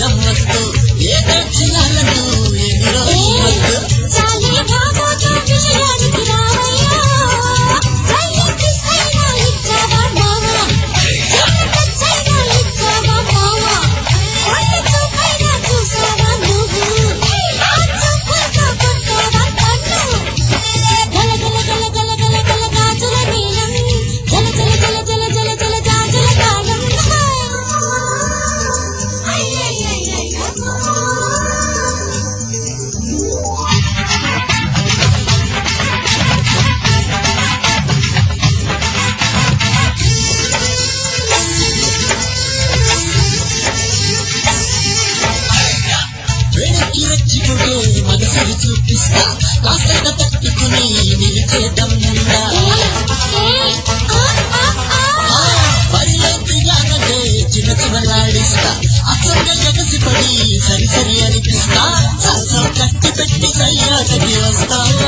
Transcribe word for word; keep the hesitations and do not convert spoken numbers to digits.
గమ్మత్తు ఏదో చేయాలంటూ ఎదురో వద్దు చాలే బాబోతో విషయానికి రావయ్యా సైలెంట్ సైనా ఇచ్చావా మావా సైలెంట్ సైనా ఇచ్చావా మావా ఒళ్ళు చూపైనా చూసావా నువ్వు ఆ చూపులతో కొట్టావా కన్ను గల గల గల గల గల గల గాజుల నీలం జల జల జల జల జల జల గాజుల కాలం వెనక్కి రెచ్చిపోతే మనసుని చూపిస్తా కాస్త తట్టుకుని నిలిచేదమ్ముందా బరిలోకి రానంటే చిన్న చిన్నలాడిస్తా అసలు ఎగసిపడి సరి సరి అనిపిస్తా సరసం కట్టి పెట్టి సయ్యాటకి వస్తా